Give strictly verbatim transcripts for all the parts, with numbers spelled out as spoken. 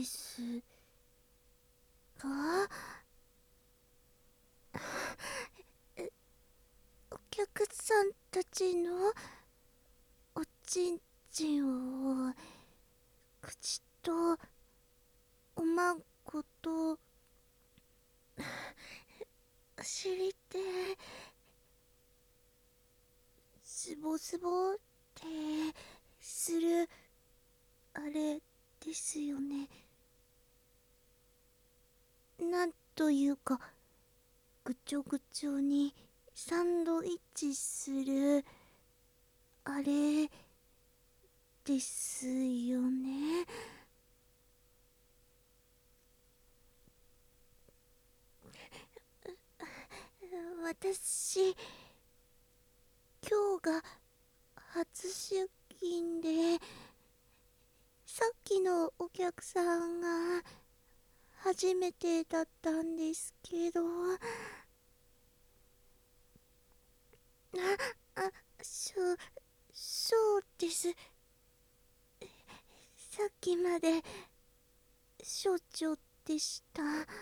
ですが、お客さんたちのおちんちんを口とおまんことお尻でズボズボってするあれですよね。なんというかぐちょぐちょにサンドイッチするあれですよね。私今日が初出勤で、さっきのお客さんが初めてだったんですけど、ああそう、そうです。さっきまで少女でした。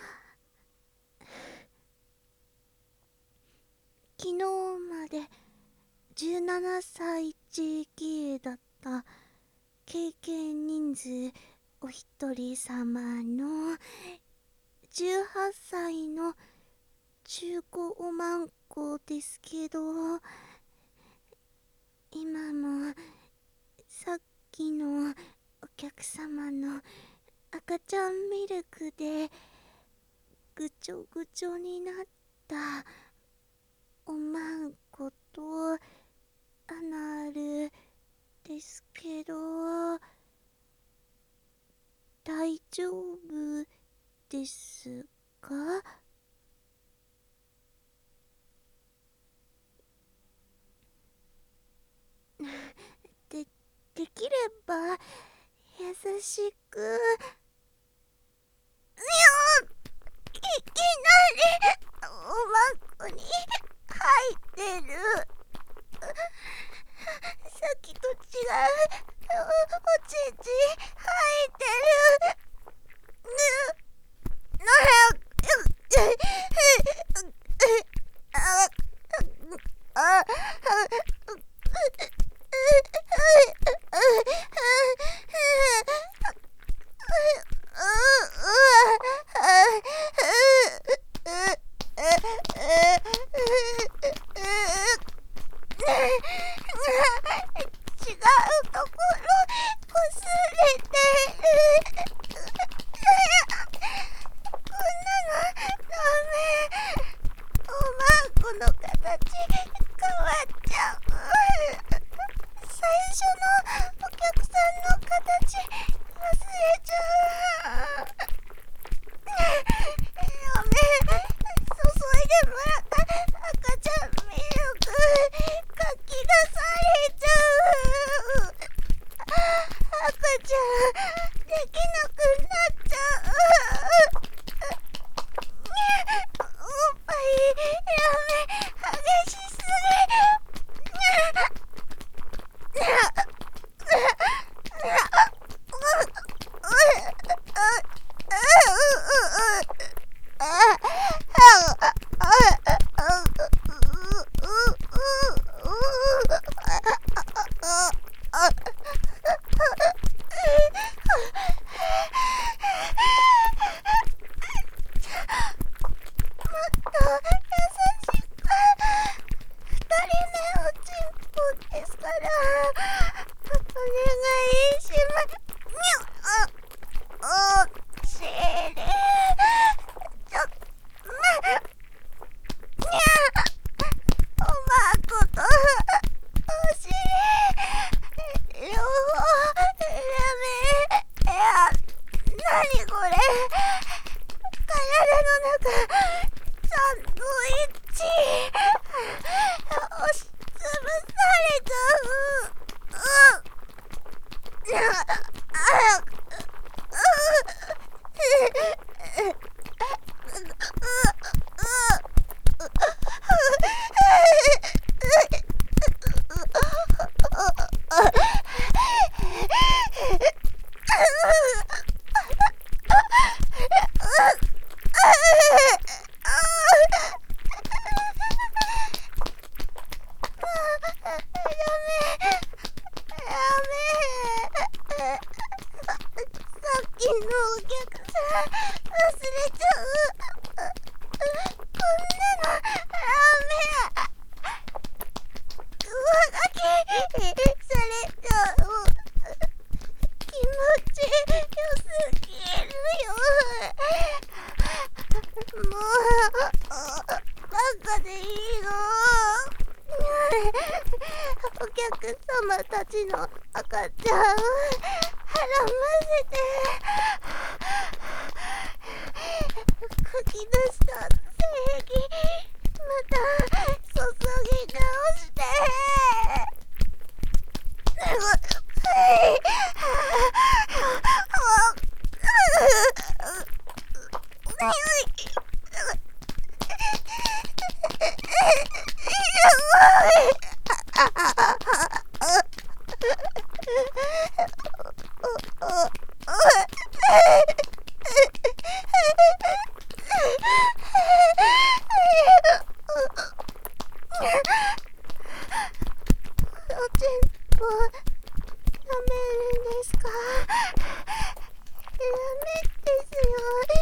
昨日までじゅうななさい ジェーケー だった経験人数お一人様のじゅうはっさいの中古おまんこですけど、今もさっきのお客様の赤ちゃんミルクでぐちょぐちょになったおまんことアナルですけど、大丈夫ですか？で、できれば優しく。い、いきなりおまんこに入ってる。さっきと違うお、おちんち入ってる。な、あ、あ、違うところこすれてる。こんなのダメ。おまんこの形変わっちゃう。最初のお客さんの形忘れちゃう。やめ、注いでもらった赤ちゃんミルクかき出されちゃう。赤ちゃんできなくなっちゃう。おっぱいやめ、激しす客様たちの赤ちゃんをはらませて書き出した正義また注ぎ直しておちんぽ飲めるんですか？ダメですよ。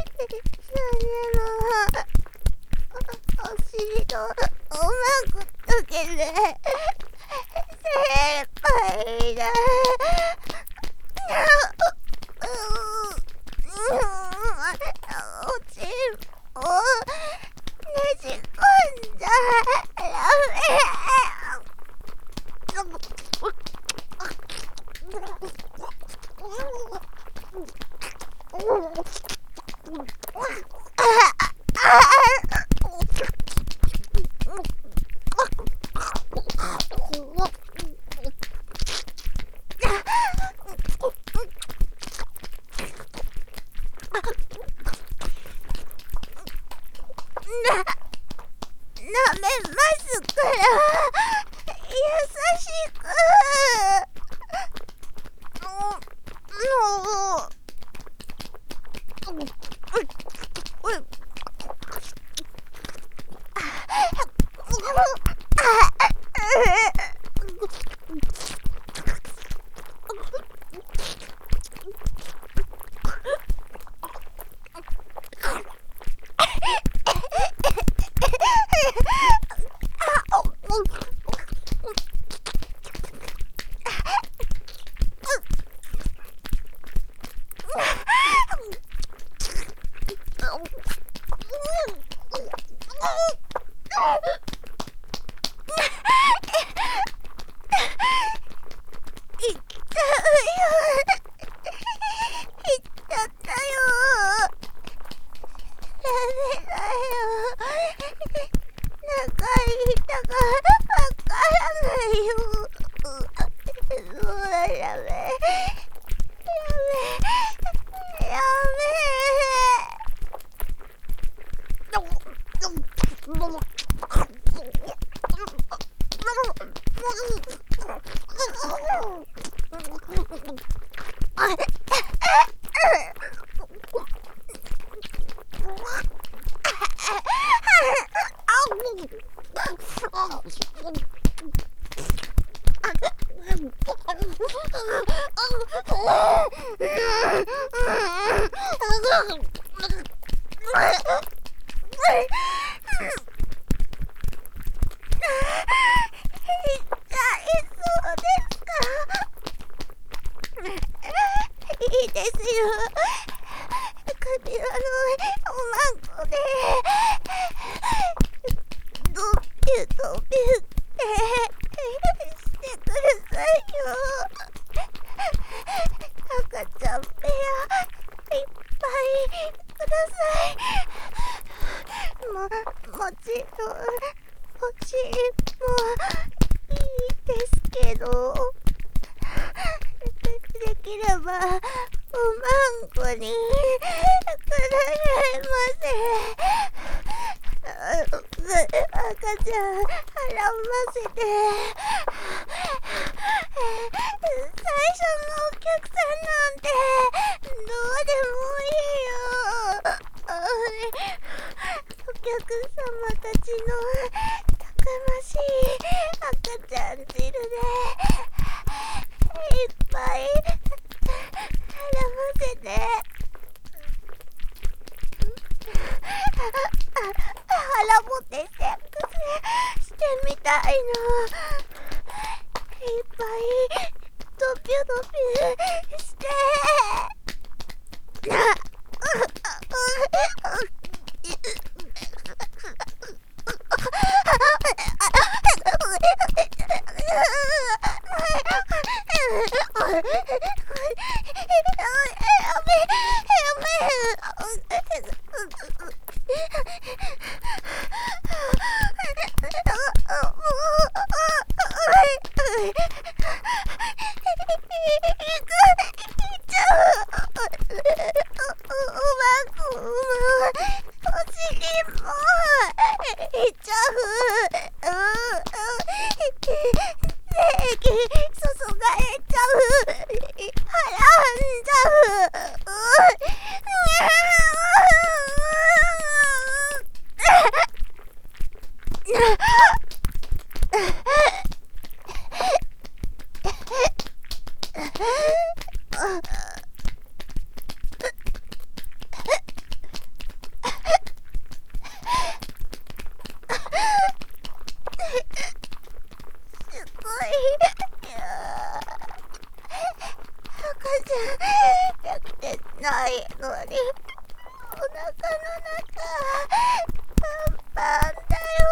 それもお尻とおまくだけで精一杯だ。おちんぽねじ込んじゃダメ。なめますから優しく。いいですよ。首輪のおまんこでドピュドピュってしてくださいよ。赤ちゃんペアいっぱいください。ももちろん欲しいもいいですけど、できればおまんこにくださいませ。赤ちゃんはらませて、最初のお客さんなんてどうでもいいよ。お客様たちのたくましい赤ちゃん汁でいっぱい絡ませて、腹ぼてセックスしてみたいの。いっぱいドピュドピュして液注がれちゃう。腹んじゃう。すごい。赤ちゃん焼けてないのにお腹の中パンパンだよ。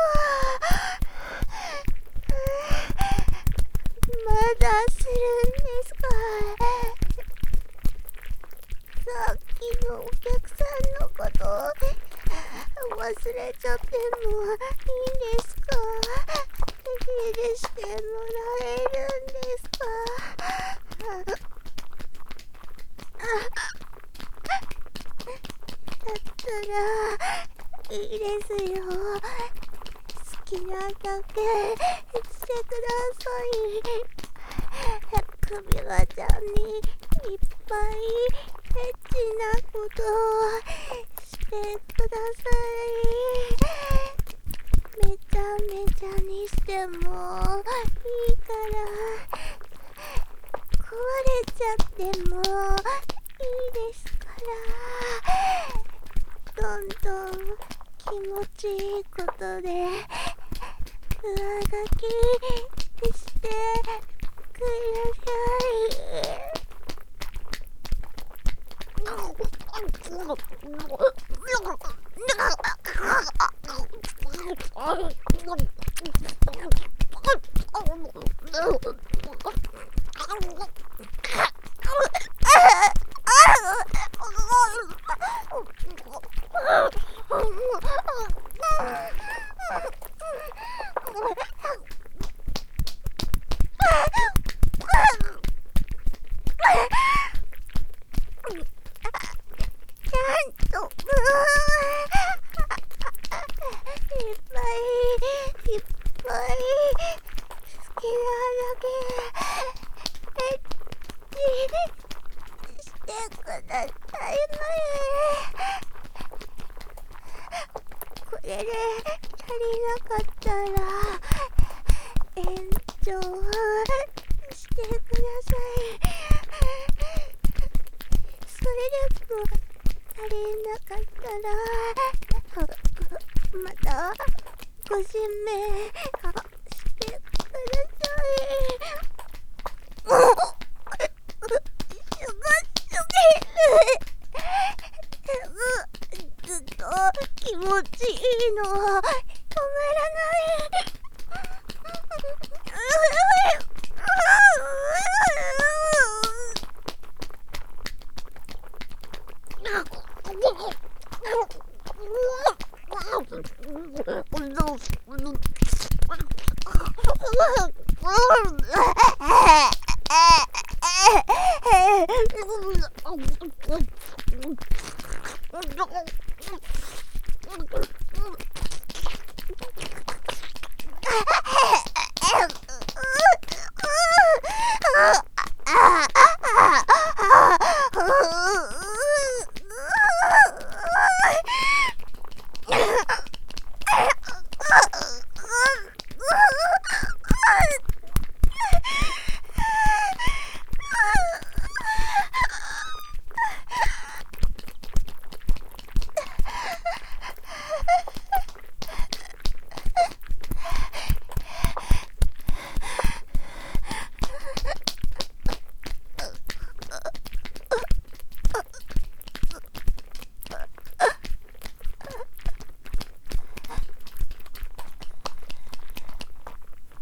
まだするんですか？さっきのお客さんのこと忘れちゃってもいいんですか？許してもらえるんですか？だったらいいですよ。好きなだけしてください。首輪ちゃんにいっぱいエッチなことをしてください。めちゃめちゃにしてもいいから壊れちゃってもいいですから、どんどん気持ちいいことで上書きしてください。ちゃんといっぱいいっぱい好きなだけエッチしてくださいませ。これで足りなかったら延長